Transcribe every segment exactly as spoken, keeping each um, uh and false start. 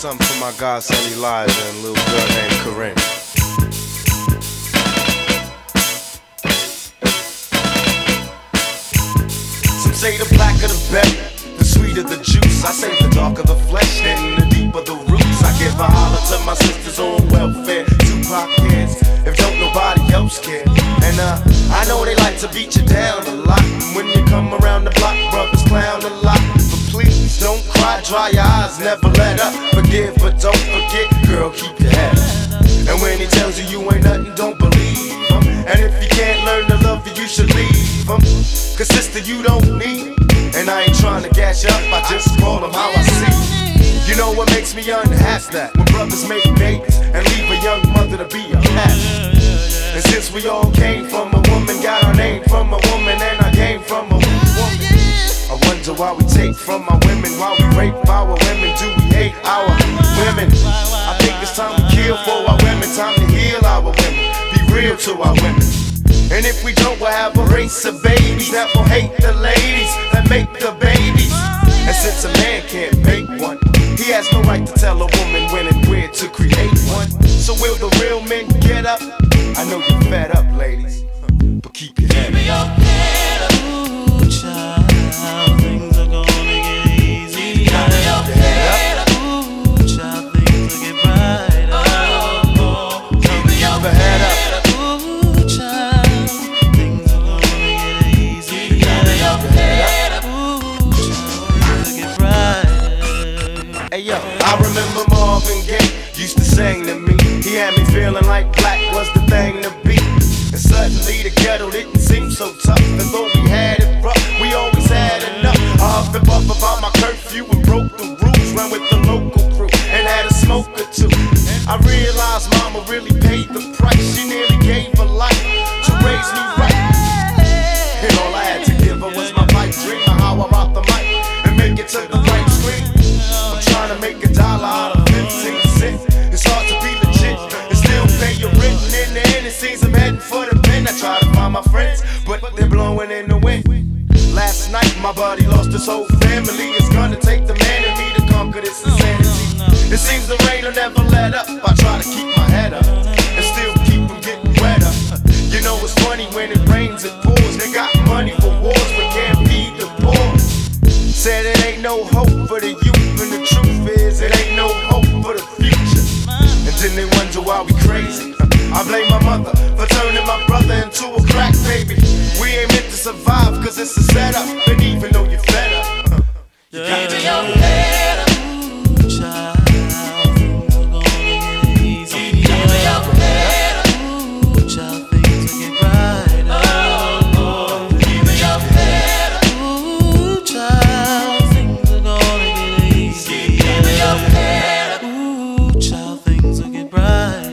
something for my godson Elijah and a little girl named Corinne. Some say the blacker the better, the sweeter the juice. I say the darker the flesh and the deeper the roots. I give a holler to my sisters on welfare, Tupac kids, if don't nobody else care. And uh, I know they like to beat you down a lot. When you come around the block, brothers clown a lot. But please don't cry, dry your eyes, never let up. Forgive but don't forget, girl, keep your head up. And when he tells you you ain't nothing, don't believe him. And if you can't learn to love you, you should leave him. Cause sister, you don't need him. And I ain't trying to gas you up, I just call him how I see him. You know what makes me unhappy? That when brothers make babies and leave a young mother to be a pastor. And since we all came from a woman, got our name from a woman, and I came from a woman, I wonder why we take from our women, why we rape our women, do we hate our women? I think it's time to kill for our women, time to heal our women, be real to our women. And if we don't, we'll have a race of babies that will hate the ladies that make the babies. And since a man can't make one, he has no right to tell a woman when and where to create one. So will the real men get up? I know you're fed up, ladies, but keep your head up. Ooh, child, things are gonna get easy. Keep your head up. Ooh, child, things will get brighter. Oh, Keep your head up. Ooh, child, things are gonna get easy. Keep your head up. Ooh, child, things will get brighter. Hey yo, I remember Marvin Gaye used to sing to me. He had me feeling like black was the thing to be. And suddenly the ghetto didn't seem so tough. And though we had it rough, we always had enough. I huffed and puffed about my curfew and broke the rules. Ran with the local crew and had a smoke or two. I realized mama really paid the price. She nearly gave her life to raise me right. And all I had to give her was my pipe dream of how I rock the mic and make it to the right screen. I'm trying to make a dollar out of fifteen cents. It's hard to be legit and still pay your rent. And in the end, it seems I'm heading for the pen. I try to find my friends, but they're blowing in the wind. Last night, my buddy lost his whole family. It's gonna take the man in me to conquer this insanity. It seems the rain will never let up. I try to keep my head up and still keep from getting wetter. You know it's funny when it rains, it pours. They got money for wars, but can't feed the poor. Said it ain't no hope for the youth, and the truth is it ain't no hope for the future. And then they wonder why we crazy. I blame my mother for turning my brother into a crack baby. We ain't meant to survive cause it's a setup. And even though you're fed up, you got to your head up. Ooh, child, things are gonna get easy. Keep your head up. Ooh, child, things will get brighter. Oh, keep your head up. Ooh, child, things are gonna get easy. Keep your head up. Ooh, child, things will get brighter.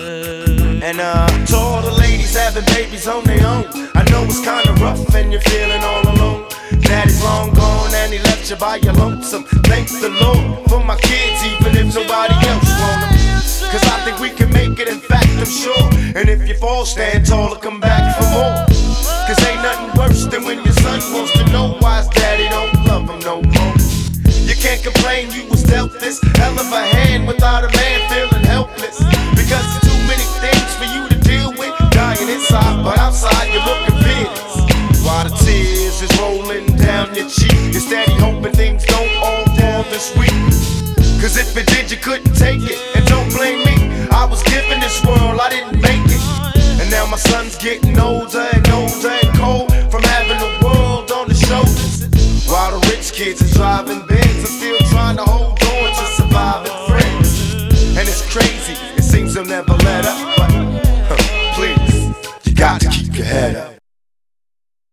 And uh, to all the ladies having babies on their own, I know it's kinda rough and you're feeling all alone. Daddy's long gone and he left you by your lonesome. Thank the Lord for my kids, even if nobody else want them. Cause I think we can make it, in fact I'm sure. And if you fall, stand tall or come back for more. Cause ain't nothing worse than when your son wants to know why his daddy don't love him no more. You can't complain you was dealt this hell of a hand without a man feeling helpless. Because there's too many things for you to deal with. Dying inside, but outside you're looking fearless. While the tears is rolling down your cheek, you're steady hoping things don't all fall this week. Cause if it did, you couldn't take it. And don't blame me, I was given this world, I didn't make it. And now my son's getting older and older and cold from having the world on his shoulders. While the rich kids are driving Benz, I'm still trying to hold on to surviving friends. And it's crazy, it seems they'll never let up. But huh, please, you got to keep your head up.